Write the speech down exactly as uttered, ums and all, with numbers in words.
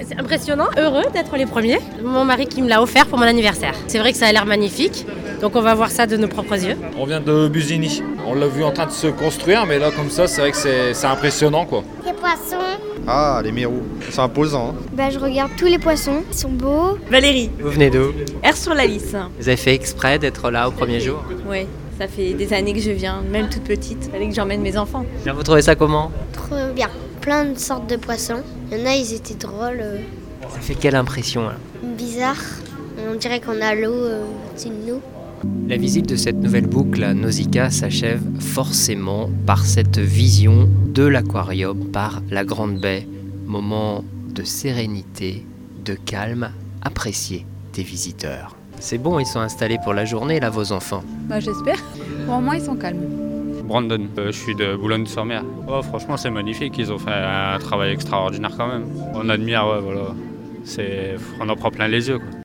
C'est impressionnant, heureux d'être les premiers. Mon mari qui me l'a offert pour mon anniversaire. C'est vrai que ça a l'air magnifique, donc on va voir ça de nos propres yeux. On vient de Busigny. On l'a vu en train de se construire, mais là comme ça, c'est vrai que c'est, c'est impressionnant quoi. Les poissons. Ah, les mérous, c'est imposant. Hein. Bah, je regarde tous les poissons, ils sont beaux. Valérie. Vous venez d'où? Air sur la Lys. Vous avez fait exprès d'être là au premier jour? Oui, ça fait des années que je viens, même toute petite, avec que j'emmène mes enfants. Bien, vous trouvez ça comment? Trop bien. Plein de sortes de poissons. Il y en a, ils étaient drôles, euh, Ça fait quelle impression là? bizarres. On dirait qu'on a l'eau euh, au-dessus de nous. La visite de cette nouvelle boucle à Nausicaa s'achève forcément par cette vision de l'aquarium par la Grande Baie. Moment de sérénité, de calme, apprécié des visiteurs. C'est bon, ils sont installés pour la journée là, vos enfants? Bah j'espère. Pour le moment, ils sont calmes. Brandon, euh, je suis de Boulogne-sur-Mer. Oh, franchement, c'est magnifique. Ils ont fait un travail extraordinaire quand même. On admire, ouais, voilà. C'est... On en prend plein les yeux, quoi.